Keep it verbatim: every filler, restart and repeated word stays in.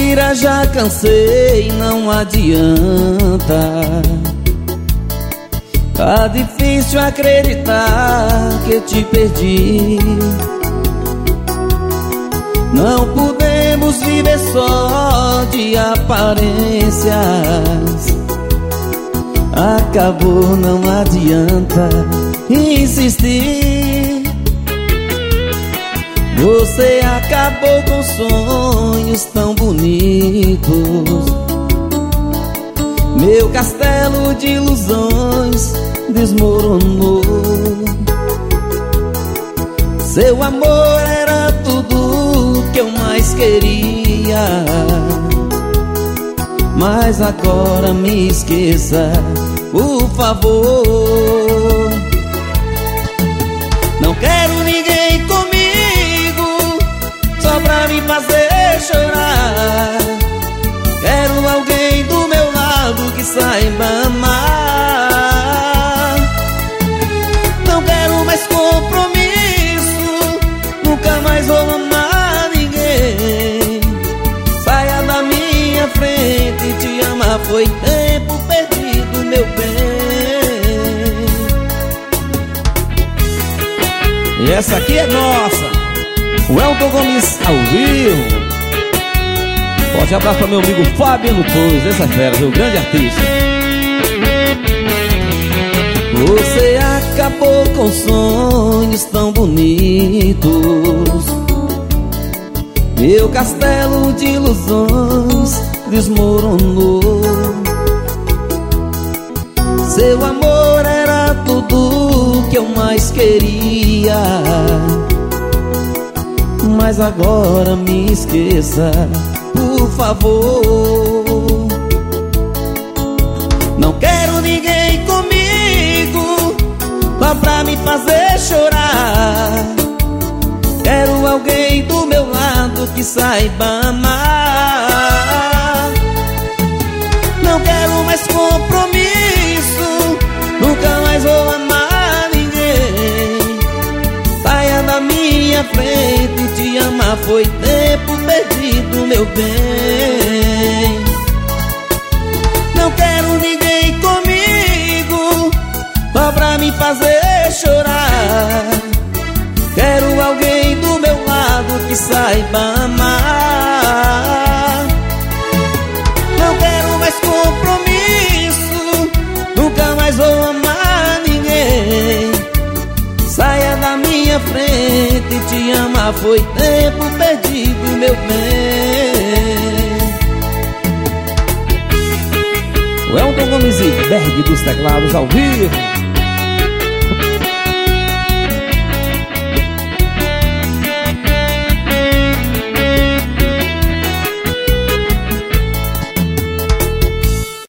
mentira já cansei, não adianta. Tá difícil acreditar que eu te perdi. Não podemos viver só de aparências. Acabou, não adianta insistir. Você acabou com sonhos tão bonitos. Meu castelo de ilusões desmoronou. Seu amor era tudo que eu mais queria. Mas agora me esqueça, por favor. Não quero ninguém comigo só pra me fazer chorar. Quero alguém do meu lado que saiba amar. Não quero mais compromisso, nunca mais vou amar ninguém. Saia da minha frente, te amar foi tempo perdido, meu bem. E essa aqui é nossa, o Elton Gomes ao vivo. Forte abraço para meu amigo Fabiano Torres, essa fera, meu grande artista. Você acabou com sonhos tão bonitos. Meu castelo de ilusões desmoronou. Seu amor era tudo que eu mais queria. Mas agora me esqueça, por favor. Não quero ninguém comigo só pra me fazer chorar. Quero alguém do meu lado que saiba amar. Não quero mais compromisso, nunca mais vou amar ninguém. Saia da minha frente, te amar foi tempo perdido, meu bem. Não quero ninguém comigo só pra me fazer chorar. Quero alguém do meu lado que saiba amar. Não quero mais compromisso, nunca mais vou amar ninguém. Saia da minha frente, te amar foi tempo perdido, meu bem. O Elton Gomes e Berg dos teclados ao vivo.